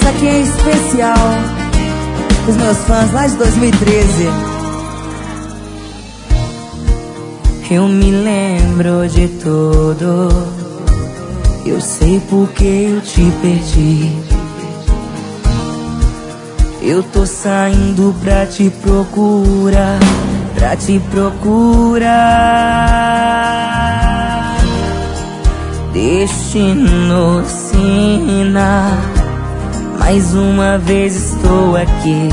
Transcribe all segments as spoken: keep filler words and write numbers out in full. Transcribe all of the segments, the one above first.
Essa aqui é especial os meus fãs lá de dois mil e treze. Eu me lembro de tudo, eu sei porque eu te perdi. Eu tô saindo pra te procurar, pra te procurar. Destino sina, mais uma vez estou aqui.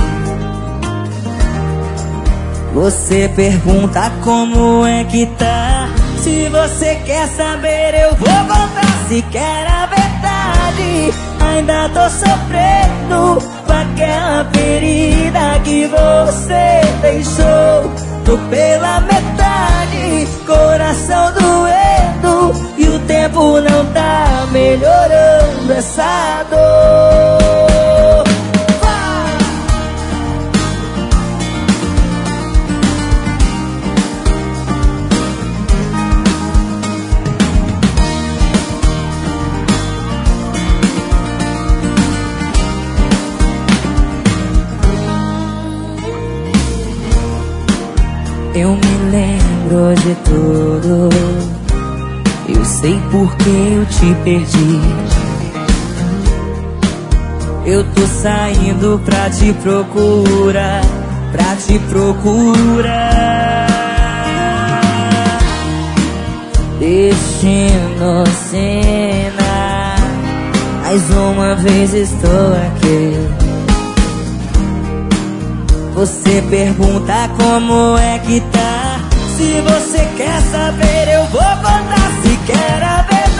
Você pergunta como é que tá. Se você quer saber eu vou contar. Se quer a verdade, ainda tô sofrendo com aquela ferida que você deixou. Tô pela metade, coração doendo, e o tempo não tá melhorando essa dor. Eu me lembro de tudo, eu sei porque eu te perdi. Eu tô saindo pra te procurar, pra te procurar. Destino cena, mais uma vez estou aqui. Você pergunta como é que tá. Se você quer saber eu vou contar. Se quer a verdade,